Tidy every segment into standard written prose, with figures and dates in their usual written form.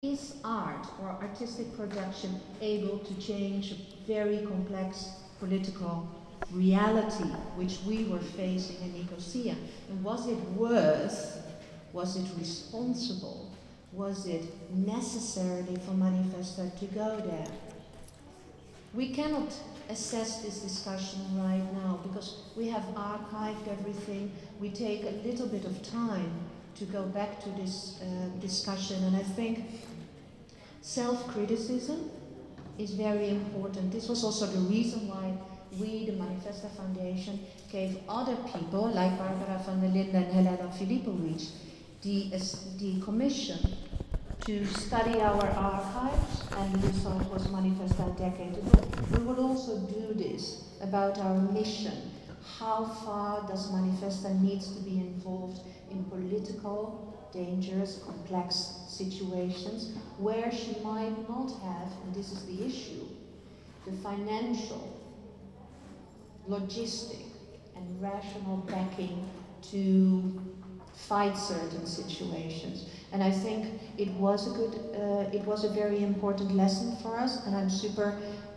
Is art or artistic production able to change a very complex political reality which we were facing in Nicosia? And was it worth, was it responsible, was it necessarily for Manifesta to go there? We cannot assess this discussion right now because we have archived everything. We take a little bit of time to go back to this discussion, and I think self-criticism is very important. This was also the reason why we, the Manifesta Foundation, gave other people like Barbara van der Linden and Helena Filipovic the commission to study our archives, and the result was Manifesta a decade ago. We will also do this about our mission. How far does Manifesta need to be involved in political, dangerous, complex situations where she might not have, and this is the issue, the financial, logistic, and rational backing to fight certain situations. And I think it was a very important lesson for us, and I'm super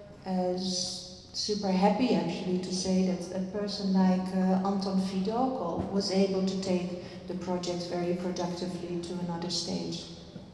happy actually to say that a person like Anton Fidoko was able to take the project very productively to another stage.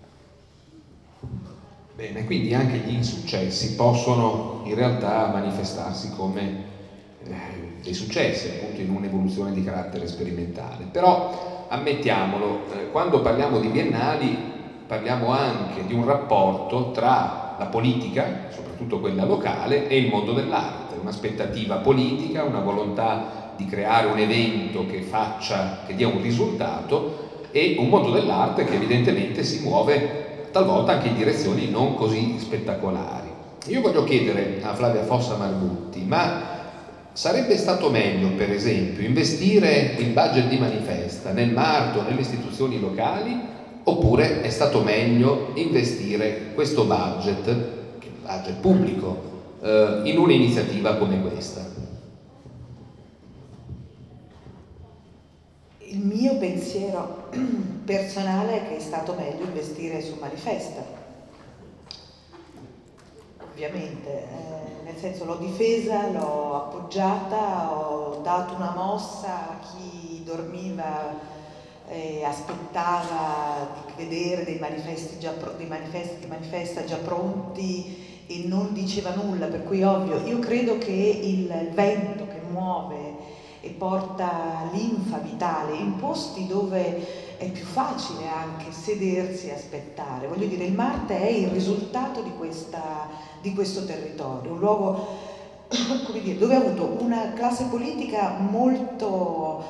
Bene, quindi anche gli insuccessi possono in realtà manifestarsi come dei successi, appunto, in un'evoluzione di carattere sperimentale. Però ammettiamolo, quando parliamo di biennali parliamo anche di un rapporto tra la politica, soprattutto quella locale, e il mondo dell'arte, un'aspettativa politica, una volontà di creare un evento che dia un risultato, e un mondo dell'arte che evidentemente si muove talvolta anche in direzioni non così spettacolari. Io voglio chiedere a Flavia Fossa Marbutti, ma sarebbe stato meglio, per esempio, investire il budget di Manifesta nel Marto, nelle istituzioni locali, oppure è stato meglio investire questo budget pubblico, in un'iniziativa come questa? Il mio pensiero personale è che è stato meglio investire su Manifesta, ovviamente, nel senso l'ho difesa, l'ho appoggiata, ho dato una mossa a chi dormiva e aspettava di vedere dei manifesti di Manifesta già pronti e non diceva nulla, per cui ovvio, io credo che il vento che muove e porta linfa vitale in posti dove è più facile anche sedersi e aspettare. Voglio dire, il Marte è il risultato di questo territorio, un luogo, come dire, dove ha avuto una classe politica molto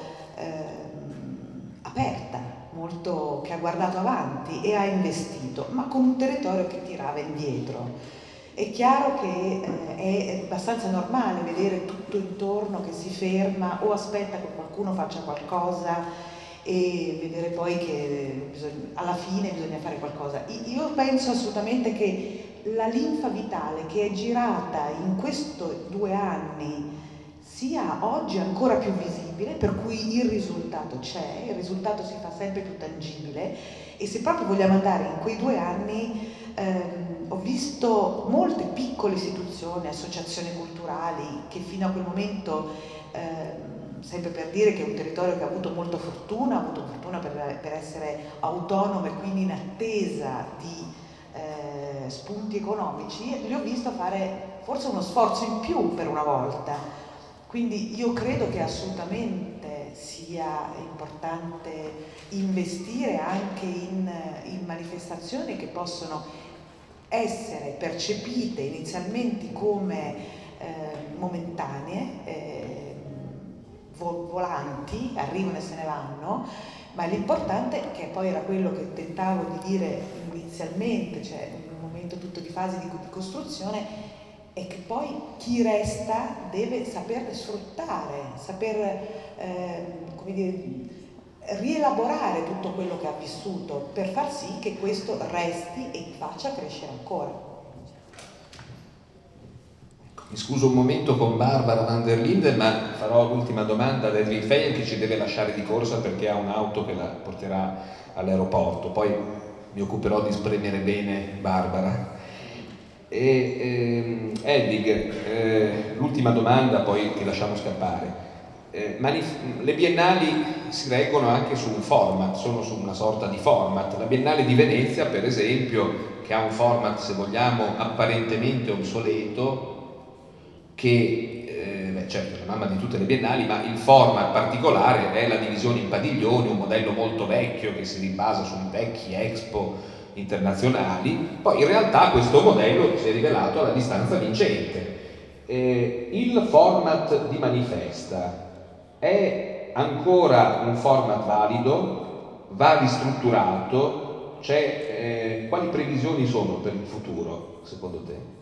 aperta, molto, che ha guardato avanti e ha investito, ma con un territorio che tirava indietro. È chiaro che è abbastanza normale vedere tutto intorno che si ferma o aspetta che qualcuno faccia qualcosa e vedere poi che alla fine bisogna fare qualcosa. Io penso assolutamente che la linfa vitale che è girata in questi 2 anni sia oggi ancora più visibile, per cui il risultato c'è, il risultato si fa sempre più tangibile, e se proprio vogliamo andare in quei 2 anni ho visto molte piccole istituzioni, associazioni culturali che fino a quel momento, sempre per dire che è un territorio che ha avuto molta fortuna, ha avuto fortuna per essere autonomo e quindi in attesa di spunti economici, li ho visto fare forse uno sforzo in più per una volta. Quindi io credo che assolutamente sia importante investire anche in manifestazioni che possono essere percepite inizialmente come momentanee, volanti, arrivano e se ne vanno, ma l'importante, che poi era quello che tentavo di dire inizialmente, cioè un momento tutto di fase di costruzione, è che poi chi resta deve saperle sfruttare, come dire, rielaborare tutto quello che ha vissuto per far sì che questo resti e faccia crescere ancora. Mi scuso un momento con Barbara van der Linden, ma farò l'ultima domanda ad Edwin Feyen, che ci deve lasciare di corsa perché ha un'auto che la porterà all'aeroporto. Poi mi occuperò di spremere bene Barbara. Hedvig, l'ultima domanda, poi ti lasciamo scappare. Le biennali si reggono anche su un format, sono su una sorta di format. La Biennale di Venezia, per esempio, che ha un format, se vogliamo, apparentemente obsoleto, che certo è la mamma di tutte le biennali, ma il format particolare è la divisione in padiglioni, un modello molto vecchio che si ribasa su vecchi Expo internazionali. Poi in realtà questo modello si è rivelato alla distanza vincente. Il format di Manifesta è ancora un format valido, va ristrutturato, quali previsioni sono per il futuro, secondo te?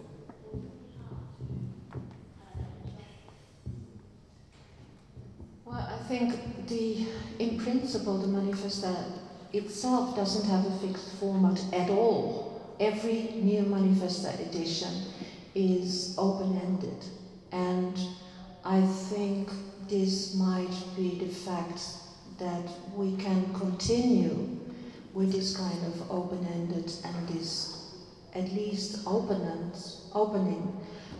Well, I think in principle, the Manifesta itself doesn't have a fixed format at all. Every new Manifesta edition is open-ended, and I think this might be the fact that we can continue with this kind of open-ended and this at least opening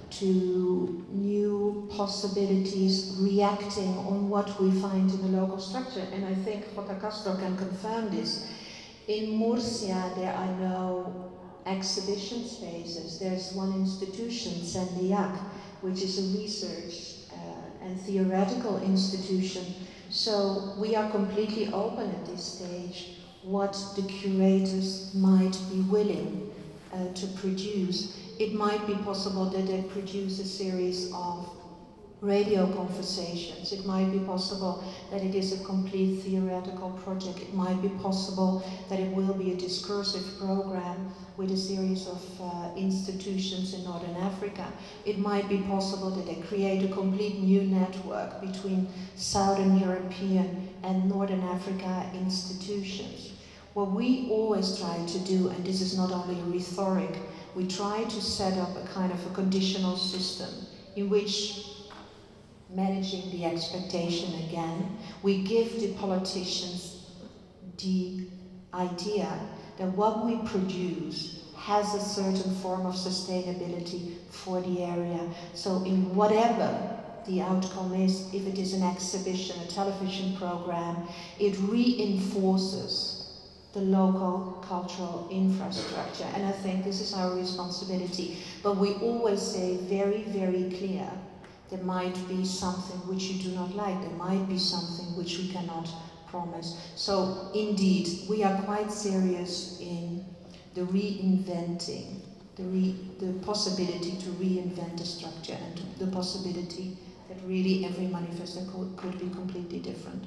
to new possibilities, reacting on what we find in the local structure. And I think J. Castro can confirm this. In Murcia, there are no exhibition spaces. There's one institution, Sendiac, which is a research and theoretical institution. So we are completely open at this stage what the curators might be willing to produce. It might be possible that they produce a series of radio conversations. It might be possible that it is a complete theoretical project. It might be possible that it will be a discursive program with a series of institutions in Northern Africa. It might be possible that they create a complete new network between Southern European and Northern Africa institutions. What we always try to do, and this is not only rhetoric, we try to set up a kind of a conditional system in which, managing the expectation again, we give the politicians the idea that what we produce has a certain form of sustainability for the area. So in whatever the outcome is, if it is an exhibition, a television program, it reinforces the local cultural infrastructure. And I think this is our responsibility. But we always say very, very clear, there might be something which you do not like, there might be something which we cannot promise. So indeed, we are quite serious in the reinventing, the possibility to reinvent the structure and the possibility that really every manifesto could be completely different.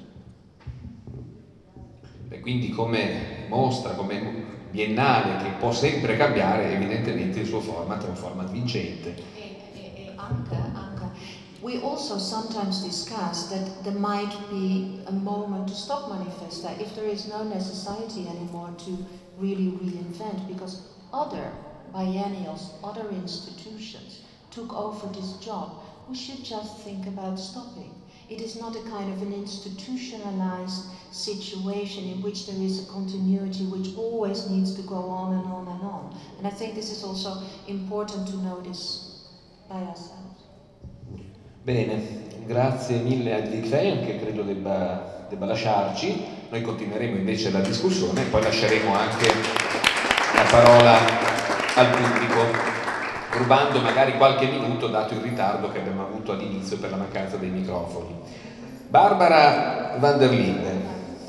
E quindi come mostra, come biennale che può sempre cambiare, evidentemente il suo format è un format vincente. Anche. We also sometimes discuss that there might be a moment to stop Manifesta if there is no necessity anymore to really reinvent, because other biennials, other institutions took over this job. We should just think about stopping. It is not a kind of an institutionalized situation in which there is a continuity which always needs to go on and on and on. And I think this is also important to notice by ourselves. Bene, grazie mille a Hedvig Feyen, che credo debba lasciarci. Noi continueremo invece la discussione e poi lasceremo anche la parola al pubblico, rubando magari qualche minuto dato il ritardo che abbiamo avuto all'inizio per la mancanza dei microfoni. Barbara van der Linden.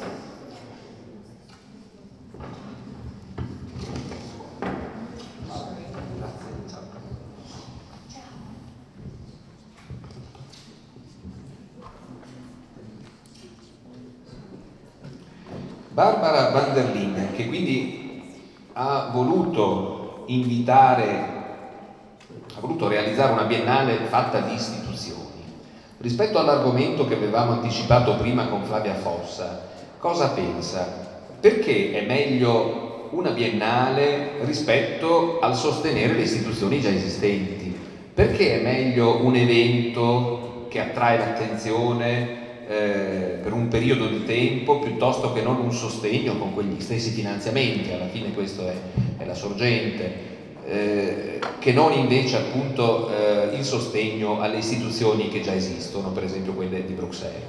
Barbara van der Linden, che quindi ha voluto realizzare una biennale fatta di istituzioni. Rispetto all'argomento che avevamo anticipato prima con Flavia Fossa, cosa pensa? Perché è meglio una biennale rispetto al sostenere le istituzioni già esistenti? Perché è meglio un evento che attrae l'attenzione per un periodo di tempo piuttosto che non un sostegno con quegli stessi finanziamenti, alla fine questo è la sorgente, che non invece appunto il sostegno alle istituzioni che già esistono, per esempio quelle di Bruxelles.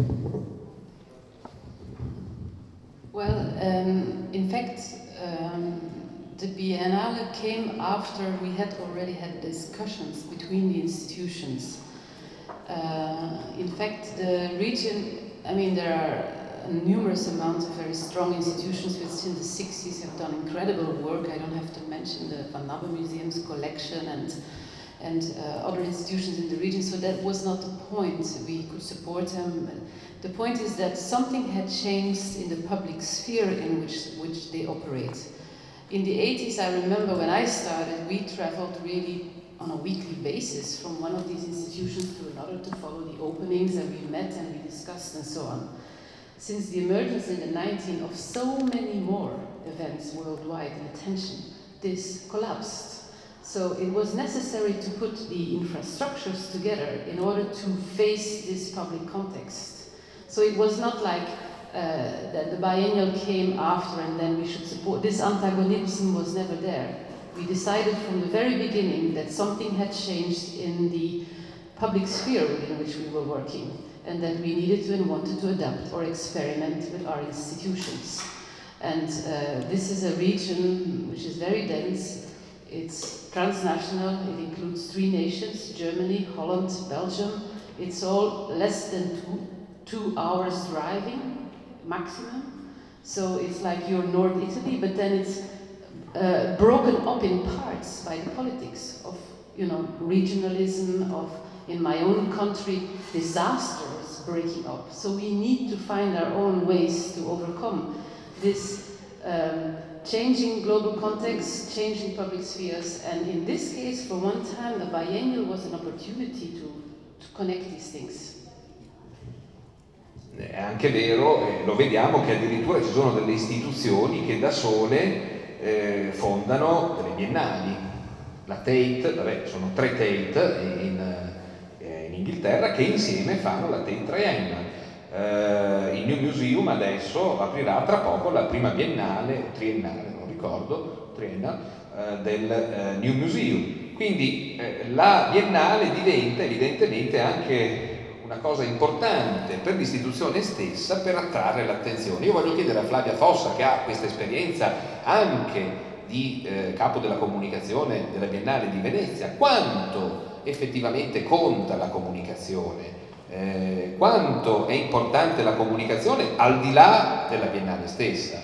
Well, in fact, the Biennale came after we had already had discussions between the institutions. In fact, the region, I mean, there are numerous amounts of very strong institutions which since the 60s have done incredible work. I don't have to mention the Van Nabbe Museum's collection and other institutions in the region, so that was not the point. We could support them. The point is that something had changed in the public sphere in which they operate. In the 80s, I remember when I started, we traveled really on a weekly basis from one of these institutions to another to follow the openings, and we met and we discussed and so on. Since the emergence in the 19th of so many more events worldwide and attention, this collapsed. So it was necessary to put the infrastructures together in order to face this public context. So it was not like that the biennial came after and then we should support. This antagonism was never there. We decided from the very beginning that something had changed in the public sphere within which we were working, and that we needed to and wanted to adapt or experiment with our institutions. And this is a region which is very dense. It's transnational. It includes 3 nations: Germany, Holland, Belgium. It's all less than two hours driving maximum. So it's like you're North Italy, but then it's broken up in parts by the politics of, you know, regionalism, of, in my own country, disasters breaking up. So we need to find our own ways to overcome this changing global context, changing public spheres, and in this case, for one time, the biennial was an opportunity to connect these things. È anche vero, lo vediamo, che addirittura ci sono delle istituzioni che da sole fondano delle biennali. La Tate, vabbè, sono 3 Tate in Inghilterra che insieme fanno la Tate Triennial. Il New Museum adesso aprirà tra poco la prima triennale, non ricordo, triennal, del New Museum. Quindi la biennale diventa evidentemente anche una cosa importante per l'istituzione stessa per attrarre l'attenzione. Io voglio chiedere a Flavia Fossa, che ha questa esperienza anche di capo della comunicazione della Biennale di Venezia, quanto effettivamente conta la comunicazione, quanto è importante la comunicazione al di là della Biennale stessa.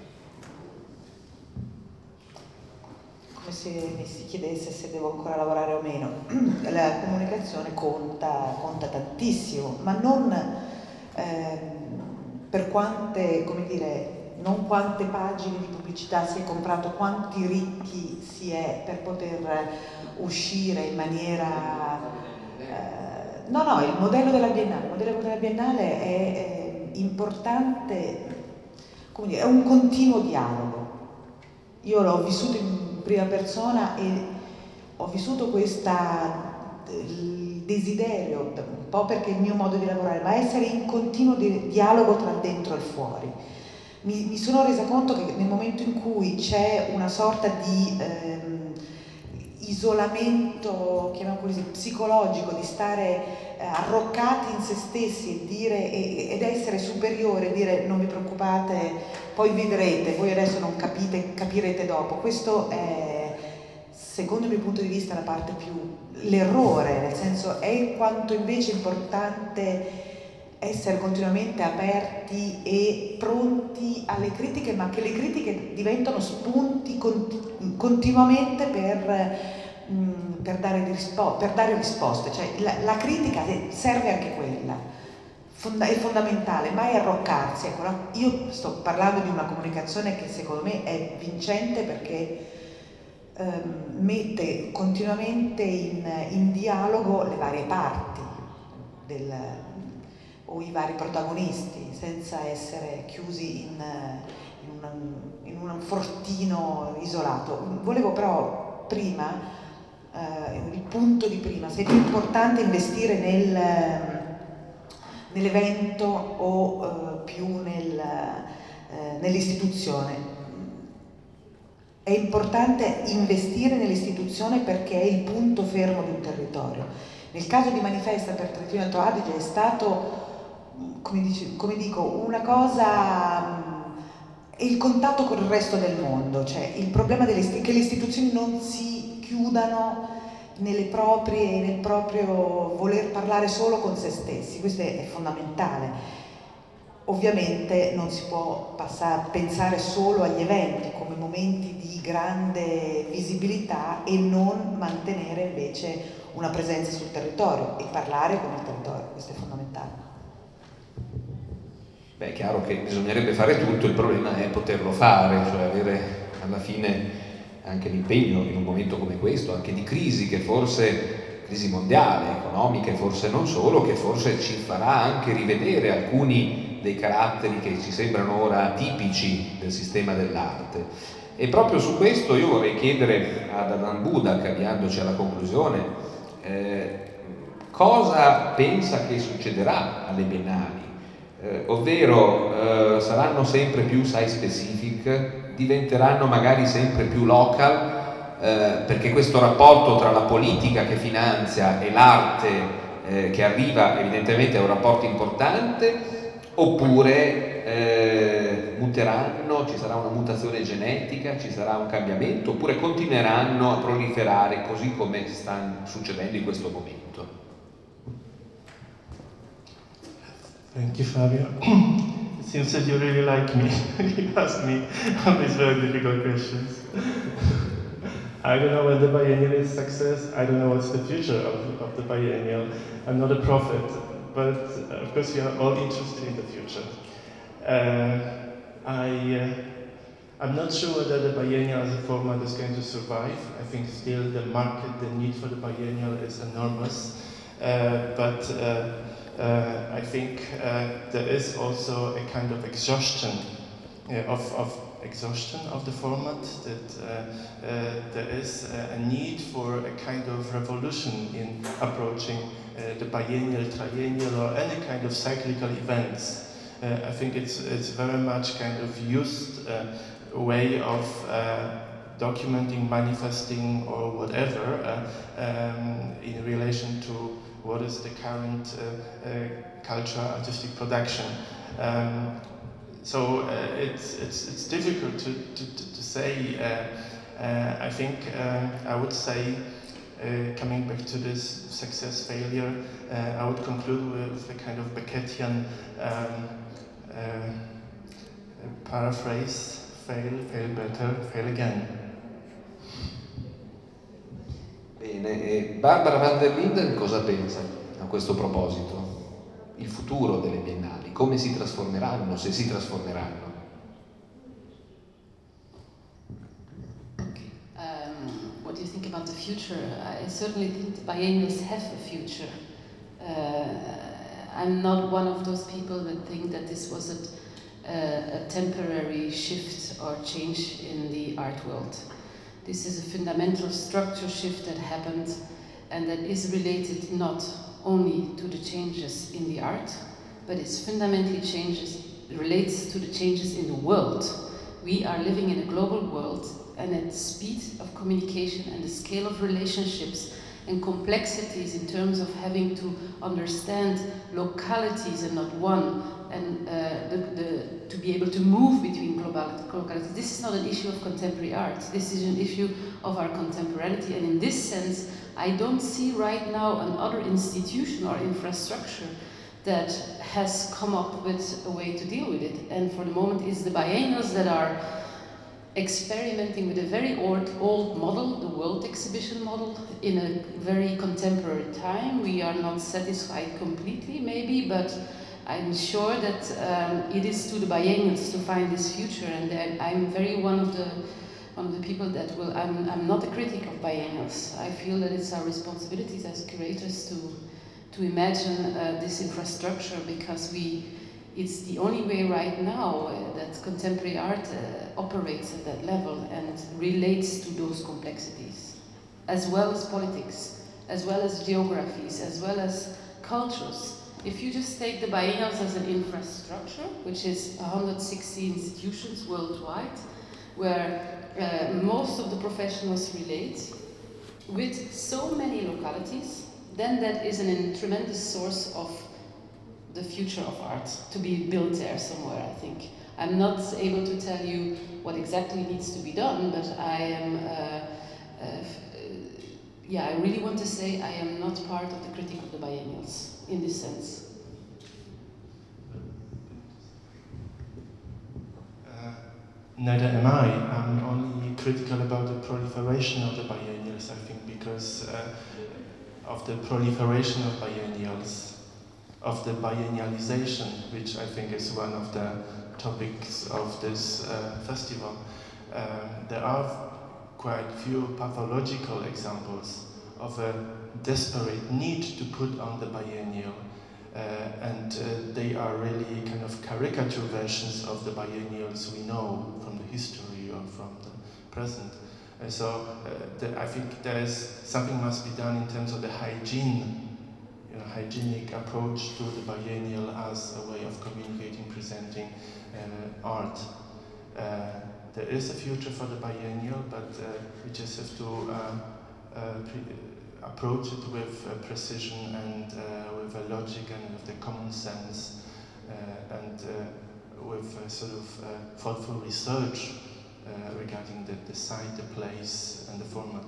Come se mi si chiedesse se devo ancora lavorare o meno. La comunicazione conta tantissimo, ma non per quante, come dire, non quante pagine di pubblicità si è comprato, quanti ricchi si è per poter uscire in maniera... No, il modello della Biennale è importante, come dire, è un continuo dialogo. Io l'ho vissuto in prima persona e ho vissuto il desiderio, un po' perché è il mio modo di lavorare, ma essere in continuo dialogo tra il dentro e il fuori. Mi sono resa conto che nel momento in cui c'è una sorta di isolamento, chiamiamolo così, psicologico, di stare arroccati in se stessi e dire, ed essere superiore, dire non vi preoccupate, poi vedrete, voi adesso non capite, capirete dopo. Questo è, secondo il mio punto di vista, la parte più, l'errore, nel senso è quanto invece è importante essere continuamente aperti e pronti alle critiche, ma che le critiche diventano spunti continuamente per dare risposte. Cioè la critica serve anche quella, è fondamentale, mai arroccarsi. Ecco, io sto parlando di una comunicazione che secondo me è vincente perché mette continuamente in dialogo le varie parti o i vari protagonisti, senza essere chiusi in un fortino isolato. Volevo però prima, il punto di prima, se è più importante investire nell'evento o più nell'istituzione. È importante investire nell'istituzione perché è il punto fermo di un territorio. Nel caso di Manifesta per Trentino Alto Adige è stato, come dico, una cosa, il contatto con il resto del mondo, cioè il problema che le istituzioni non si chiudano nel proprio voler parlare solo con se stessi, questo è fondamentale. Ovviamente non si può pensare solo agli eventi come momenti di grande visibilità e non mantenere invece una presenza sul territorio e parlare con il territorio, questo è fondamentale. Beh, è chiaro che bisognerebbe fare tutto, il problema è poterlo fare, cioè avere alla fine anche l'impegno in un momento come questo, anche di crisi che forse, crisi mondiale, economiche, forse non solo, che forse ci farà anche rivedere alcuni dei caratteri che ci sembrano ora tipici del sistema dell'arte. E proprio su questo io vorrei chiedere ad Adam Budak, avviandoci alla conclusione, cosa pensa che succederà alle Biennali? Ovvero saranno sempre più site specific, diventeranno magari sempre più local, perché questo rapporto tra la politica che finanzia e l'arte che arriva evidentemente è un rapporto importante, oppure muteranno, ci sarà una mutazione genetica, ci sarà un cambiamento, oppure continueranno a proliferare così come sta succedendo in questo momento. Thank you, Fabio. It seems that you really like me. You ask me all these very difficult questions. I don't know when the biennial is success. I don't know what's the future of the biennial. I'm not a prophet, but of course we are all interested in the future. I'm not sure whether the biennial as a format is going to survive. I think still the market, the need for the biennial is enormous. I think there is also a kind of exhaustion of the format, that there is a need for a kind of revolution in approaching the biennial, triennial, or any kind of cyclical events. I think it's very much kind of used way of documenting, manifesting, or whatever in relation to what is the current cultural artistic production. It's difficult to say. I think I would say, coming back to this success failure, I would conclude with a kind of Beckettian paraphrase: fail better, fail again. Bene, Barbara van der Linden cosa pensa a questo proposito? Il futuro delle biennali, come si trasformeranno, se si trasformeranno? What do you think about the future? I certainly think the biennials have a future. I'm not one of those people that think that this was a temporary shift or change in the art world. This is a fundamental structure shift that happened and that is related not only to the changes in the art, but it's fundamentally relates to the changes in the world. We are living in a global world, and at the speed of communication and the scale of relationships and complexities in terms of having to understand localities and not one, and to be able to move between localities. This is not an issue of contemporary art. This is an issue of our contemporaneity, and in this sense, I don't see right now another institution or infrastructure that has come up with a way to deal with it. And for the moment, it's the biennials that are experimenting with a very old model, the world exhibition model, in a very contemporary time. We are not satisfied completely, maybe, but I'm sure that it is to the biennials to find this future, and I'm very one of the people that will. I'm not a critic of biennials. I feel that it's our responsibilities as curators to imagine this infrastructure, because it's the only way right now that contemporary art operates at that level and relates to those complexities, as well as politics, as well as geographies, as well as cultures. if you just take the biennials as an infrastructure, which is 160 institutions worldwide, where most of the professionals relate, with so many localities, then that is a tremendous source of the future of art to be built there somewhere, I think. I'm not able to tell you what exactly needs to be done, but I am, I really want to say I am not part of the critique of the biennials in this sense. Neither am I. I'm only critical about the proliferation of the biennials, I think, because of the proliferation of biennials, of the biennialization, which I think is one of the topics of this festival. There are quite few pathological examples of a desperate need to put on the biennial. They are really kind of caricature versions of the biennials we know from the history or from the present. I think something must be done in terms of the hygienic approach to the biennial as a way of communicating, presenting art. There is a future for the biennial, but we just have to approach it with precision and with a logic and with the common sense and with sort of thoughtful research regarding the site, the place, and the format.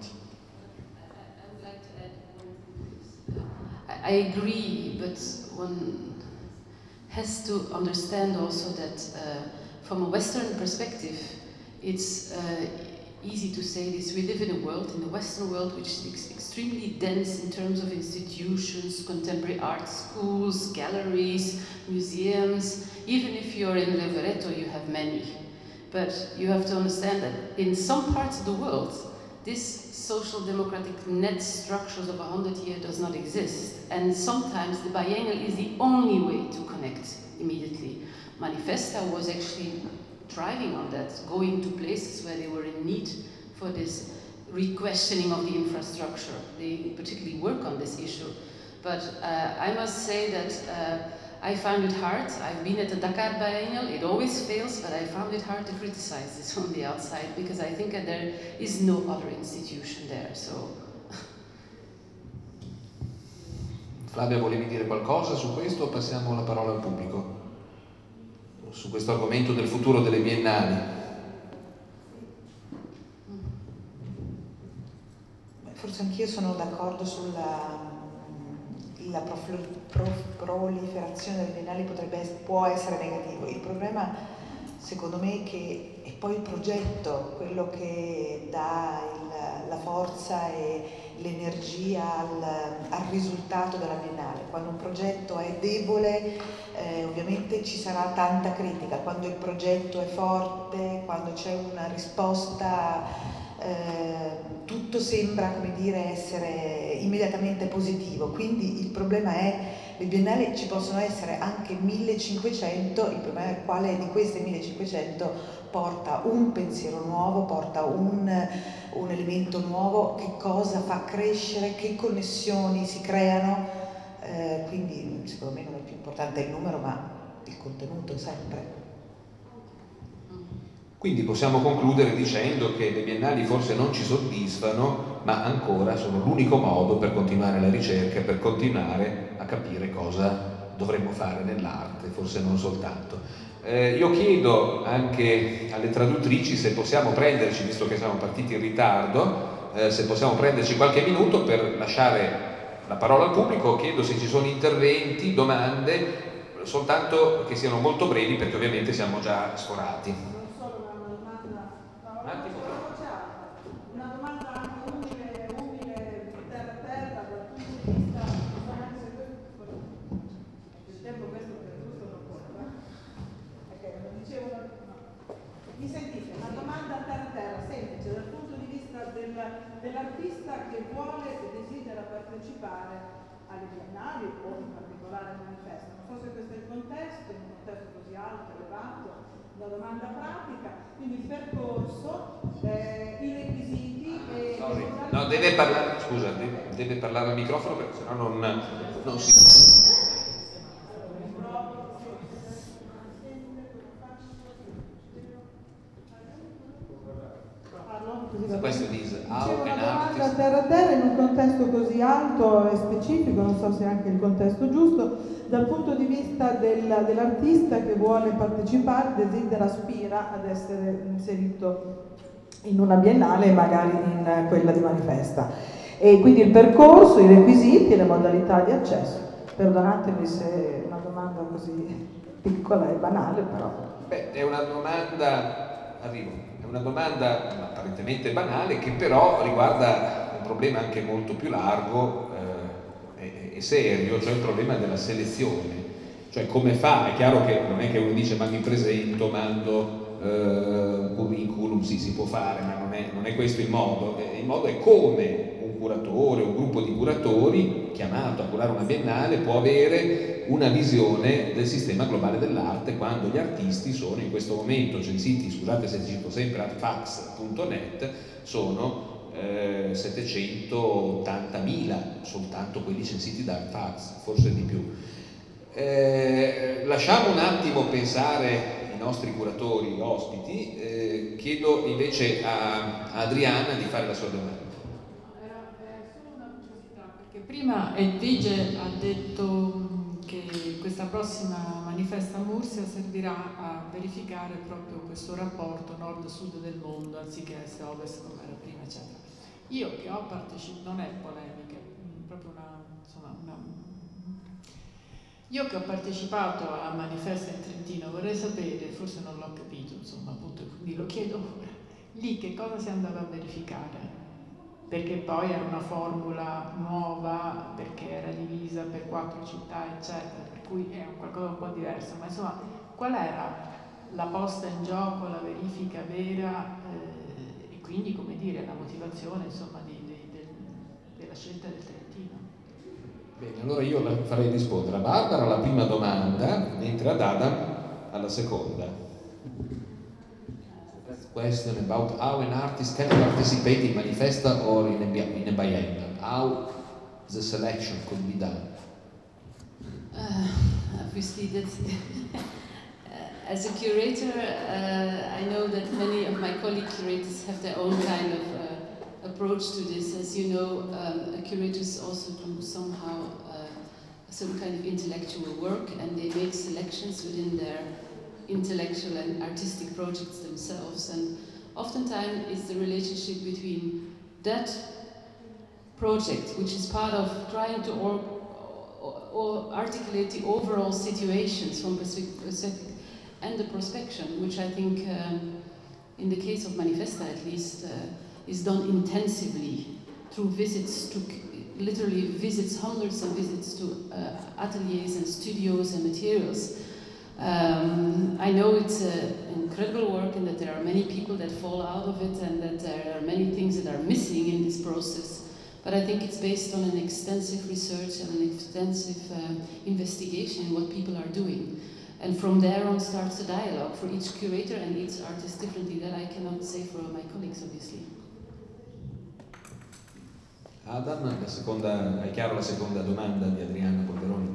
I would like to add one thing. I agree, but one has to understand also that from a Western perspective, it's easy to say this. We live in a world, in the Western world, which is extremely dense in terms of institutions, contemporary art schools, galleries, museums. Even if you're in Levereto, you have many. But you have to understand that in some parts of the world, this social democratic net structures of 100 years does not exist. And sometimes the biennial is the only way to connect immediately. Manifesta was actually thriving on that, going to places where they were in need for this re-questioning of the infrastructure. They particularly work on this issue. But I must say that I found it hard. I've been at the Dakar Biennial, it always fails, but I found it hard to criticize this from the outside because I think that there is no other institution there. So. Flavia, volevi dire qualcosa su questo o passiamo la parola al pubblico? Su questo argomento del futuro delle biennali. Forse anch'io sono d'accordo sulla proliferazione delle biennali può essere negativo. Il problema secondo me è che è poi il progetto quello che dà la forza e l'energia al risultato della biennale. Quando un progetto è debole ovviamente ci sarà tanta critica, quando il progetto è forte, quando c'è una risposta tutto sembra, come dire, essere immediatamente positivo. Quindi il problema è, le biennali ci possono essere anche 1500, il problema è quale di queste 1500 porta un pensiero nuovo, porta un elemento nuovo, che cosa fa crescere, che connessioni si creano, quindi secondo me non è più importante il numero ma il contenuto sempre. Quindi possiamo concludere dicendo che le biennali forse non ci soddisfano, ma ancora sono l'unico modo per continuare la ricerca, per continuare a capire cosa dovremmo fare nell'arte, forse non soltanto. Io chiedo anche alle traduttrici se possiamo prenderci, visto che siamo partiti in ritardo, se possiamo prenderci qualche minuto per lasciare la parola al pubblico. Chiedo se ci sono interventi, domande, soltanto che siano molto brevi perché ovviamente siamo già sforati. Una domanda anche umile terra a terra dal punto di vista, il tempo questo per giusto non conta. Ok, lo dicevo, mi sentite? Una domanda terra a terra, semplice, dal punto di vista dell'artista che vuole e desidera partecipare alle biennali o in particolare al manifesto. Non so se questo è il contesto, in un contesto così alto, elevato. Una domanda pratica, quindi il percorso, i requisiti e... No, deve parlare, scusa, deve parlare al microfono perché sennò non si... terra a terra in un contesto così alto e specifico, non so se è anche il contesto giusto, dal punto di vista dell'artista che vuole partecipare, desidera, aspira ad essere inserito in una biennale e magari in quella di Manifesta. E quindi il percorso, i requisiti e le modalità di accesso. Perdonatemi se è una domanda così piccola e banale, però. Beh, è una domanda, è una domanda apparentemente banale che però riguarda un problema anche molto più largo e serio, cioè il problema della selezione. Cioè come fa? È chiaro che non è che uno dice ma mi presento, mando un curriculum, sì, si può fare, ma non è questo il modo. Il modo è come un curatore, un gruppo di curatori chiamato a curare una biennale può avere una visione del sistema globale dell'arte quando gli artisti sono in questo momento censiti, scusate se cito sempre artfax.net, sono 780.000 soltanto quelli censiti da Artfax, forse di più. Lasciamo un attimo pensare i nostri curatori ospiti, chiedo invece a Adriana di fare la sua domanda. Era solo una curiosità, perché prima Edvige ha detto che questa prossima Manifesta Mursia servirà a verificare proprio questo rapporto nord-sud del mondo anziché est-ovest come era prima, eccetera. Io che ho partecipato, non è polemica, proprio io che ho partecipato a Manifesta in Trentino vorrei sapere, forse non l'ho capito, insomma, appunto, quindi lo chiedo ora, lì che cosa si andava a verificare? Perché poi era una formula nuova, perché era divisa per 4 città, eccetera, per cui è qualcosa un po' diverso, ma insomma, qual era la posta in gioco, la verifica vera e quindi, come dire, la motivazione, insomma, della scelta del Trentino? Bene, allora io la farei rispondere a Barbara alla prima domanda, mentre ad Adam alla seconda. Question about how an artist can participate in Manifesta or in a biennial. How the selection could be done. Obviously, that's as a curator, I know that many of my colleague curators have their own kind of approach to this. As you know, curators also do somehow some kind of intellectual work, and they make selections within their intellectual and artistic projects themselves. And oftentimes it's the relationship between that project, which is part of trying to articulate the overall situations from perspective, and the prospection, which I think, in the case of Manifesta at least, is done intensively through visits to literally visits, hundreds of visits to ateliers and studios and materials. I know it's incredible work and that there are many people that fall out of it and that there are many things that are missing in this process. But I think it's based on an extensive research and an extensive investigation in what people are doing. And from there on starts a dialogue for each curator and each artist differently that I cannot say for my colleagues, obviously. Adam, è chiaro la seconda domanda di Adriana Polveroni?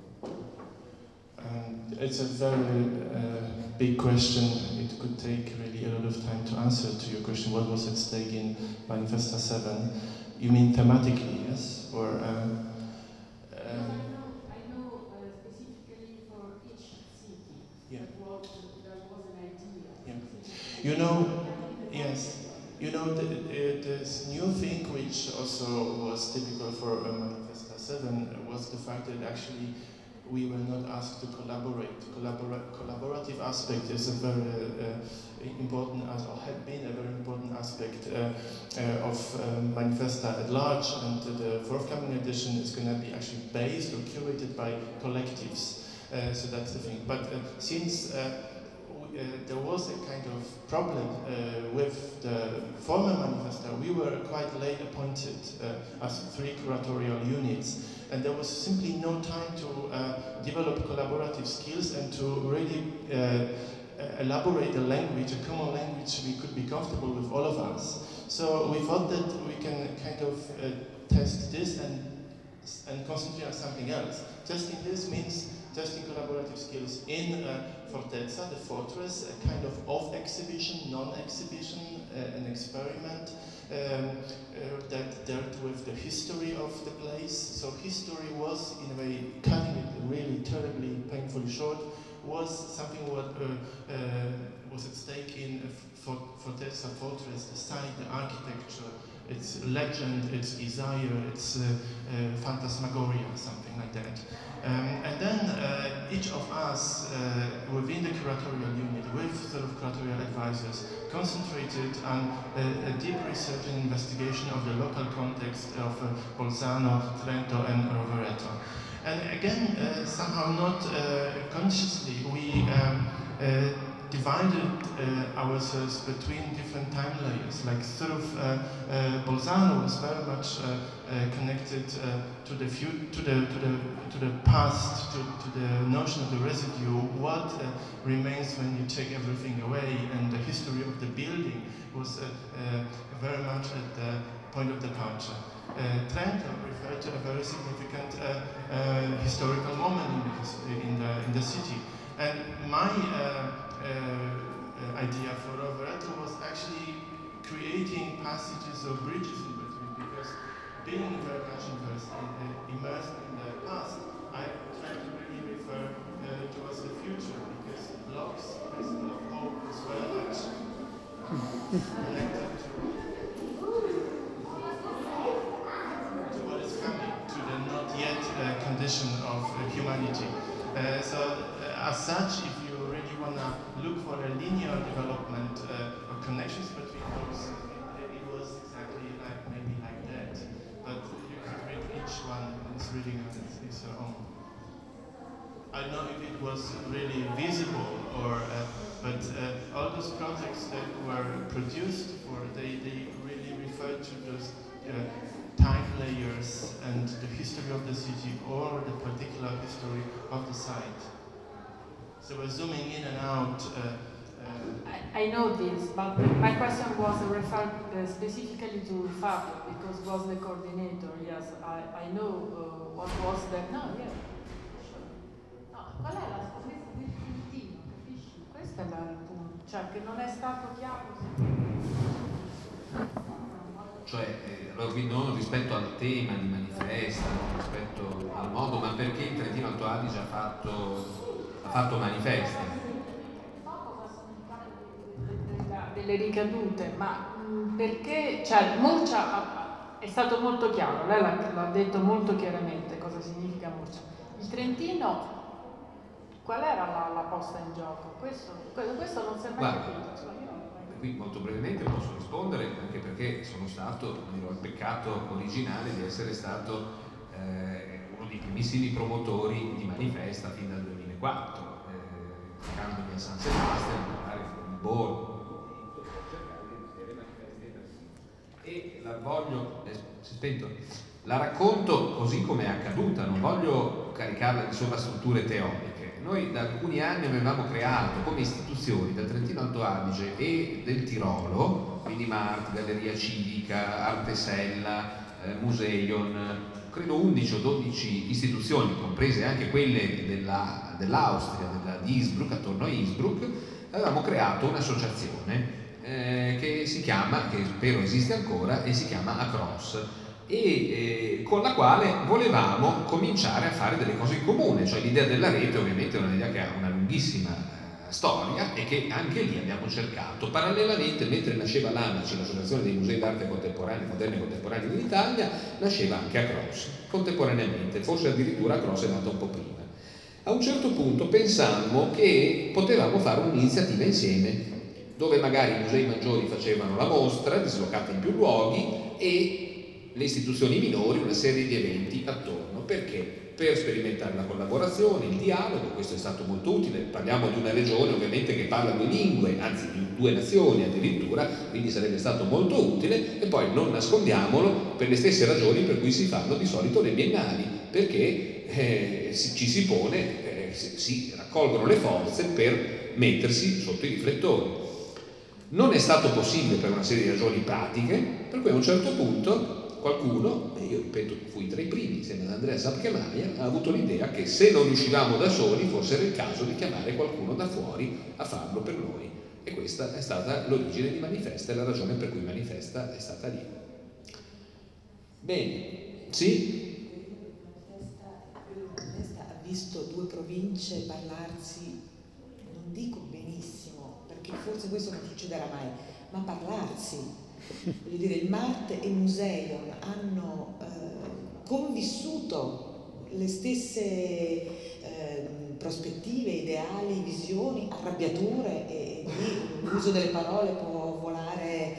It's a very big question. It could take really a lot of time to answer to your question. What was at stake in Manifesta 7? You mean thematically, yes? Or I know specifically for each city. Yeah. There was an idea. Yeah. You know, yes. You know, this new thing which also was typical for Manifesta 7 was the fact that actually we were not asked to collaborate. Collaborative aspect is a very important, or had been a very important aspect of Manifesta at large, and the forthcoming edition is going to be actually based or curated by collectives. So that's the thing. But since there was a kind of problem with the former Manifesta, we were quite late appointed as 3 curatorial units, and there was simply no time to develop collaborative skills and to really elaborate a language, a common language we could be comfortable with, all of us. So we thought that we can kind of test this and concentrate on something else. Testing this means testing collaborative skills in Fortezza, the fortress, a kind of off-exhibition, non-exhibition, an experiment that there history of the place. So history was, in a way, cutting it really terribly, painfully short, was something what was at stake in Fortezza Fortress, the site, the architecture, its legend, its desire, its phantasmagoria, something like that. And then each of us within the curatorial unit, with sort of curatorial advisors, concentrated on a deep research and investigation of the local context of Bolzano, Trento and Rovereto. And again, somehow not consciously, we divided ourselves between different time layers. Like sort of Bolzano was very much connected to the past, to the notion of the residue, what remains when you take everything away, and the history of the building was very much at the point of departure. Trento referred to a very significant historical moment in the city, and my idea for Rovereto was actually creating passages or bridges in between, because being very much immersed in the past, I try to really refer towards the future, because Locke's principle of hope is very much connected to what is coming, to the not yet condition of humanity. As such, if you really want to look for a linear development or connections between those, it was exactly maybe like that. But you can read each one, and it's reading on its own. I don't know if it was really visible, or but all those projects that were produced they really referred to those time layers and the history of the city, or the particular history of the site. So we're zooming in and out. I know this, but my question was referred specifically to Fabio, because was the coordinator. Yes, I know what was the... No, yeah. No, qual è la scoperta del Trentino, capisci? Questo è il punto, cioè che non è stato chiaro. Cioè, non rispetto al tema di manifesta, non rispetto al modo, ma perché il Trentino Alto Adige ha fatto manifesta. Delle ricadute, ma perché, cioè, Murcia è stato molto chiaro, lei l'ha detto molto chiaramente cosa significa Murcia. Il Trentino, qual era la posta in gioco? Questo non si è mai capito. Qui molto brevemente posso rispondere, anche perché sono stato, dirò, il peccato originale di essere stato uno dei primissimi promotori di manifesta fin dal 2004, cercandomi a San Sebastiano, magari a Livorno, e la voglio, la racconto così come è accaduta, non voglio caricarla di sovrastrutture teoriche. Noi da alcuni anni avevamo creato come istituzioni del Trentino Alto Adige e del Tirolo, quindi Marti, Galleria Civica, Artesella, Museion, credo 11 o 12 istituzioni, comprese anche quelle dell'Austria, di Innsbruck, attorno a Innsbruck, avevamo creato un'associazione che si chiama, che spero esiste ancora, e si chiama Across, e con la quale volevamo cominciare a fare delle cose in comune. Cioè l'idea della rete ovviamente è un'idea che ha una lunghissima storia, e che anche lì abbiamo cercato parallelamente, mentre nasceva l'ANACI, l'Associazione dei Musei d'Arte Contemporanea, Moderni e Contemporanei d'Italia, nasceva anche Across contemporaneamente, forse addirittura Across è nata un po' prima. A un certo punto pensammo che potevamo fare un'iniziativa insieme, dove magari i musei maggiori facevano la mostra, dislocata in più luoghi, e le istituzioni minori una serie di eventi attorno. Perché? Per sperimentare la collaborazione, il dialogo. Questo è stato molto utile. Parliamo di una regione ovviamente che parla 2 lingue, anzi di 2 nazioni addirittura, quindi sarebbe stato molto utile. E poi non nascondiamolo, per le stesse ragioni per cui si fanno di solito le biennali, perché ci si pone, si raccolgono le forze per mettersi sotto i riflettori. Non è stato possibile per una serie di ragioni pratiche, per cui a un certo punto qualcuno, e io ripeto fui tra i primi insieme ad Andrea Sapkemaier, ha avuto l'idea che se non riuscivamo da soli fosse era il caso di chiamare qualcuno da fuori a farlo per noi, e questa è stata l'origine di Manifesta e la ragione per cui Manifesta è stata lì. Bene, sì? Ha visto due province parlarsi, non dico benissimo, perché forse questo non succederà mai, ma parlarsi. Voglio dire, il MART e il Museion hanno convissuto le stesse prospettive, ideali, visioni, arrabbiature, e lì l'uso delle parole può volare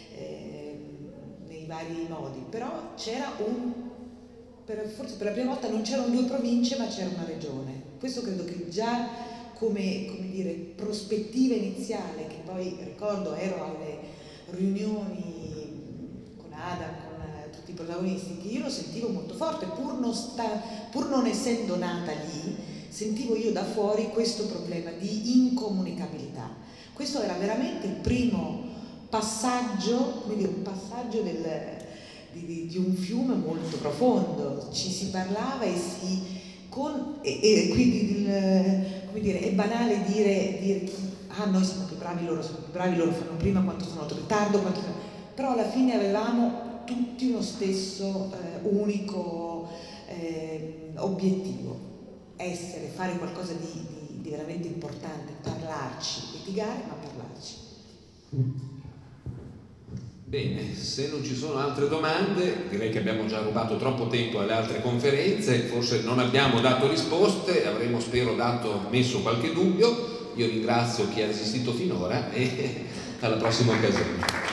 nei vari modi, però c'era forse per la prima volta non c'erano due province ma c'era una regione. Questo credo che già come dire, prospettiva iniziale, che poi ricordo ero alle riunioni con Adam, con tutti i protagonisti, che io lo sentivo molto forte, pur non essendo nata lì, sentivo io da fuori questo problema di incomunicabilità. Questo era veramente il primo passaggio, come dire, un passaggio di un fiume molto profondo. Ci si parlava e quindi come dire, è banale dire noi siamo più bravi, loro sono più bravi, loro fanno prima, quanto sono in ritardo, però alla fine avevamo tutti uno stesso unico obiettivo: fare qualcosa di veramente importante, parlarci, litigare ma parlarci. Bene, se non ci sono altre domande, direi che abbiamo già rubato troppo tempo alle altre conferenze, forse non abbiamo dato risposte, avremo spero messo qualche dubbio. Io ringrazio chi ha resistito finora e alla prossima occasione.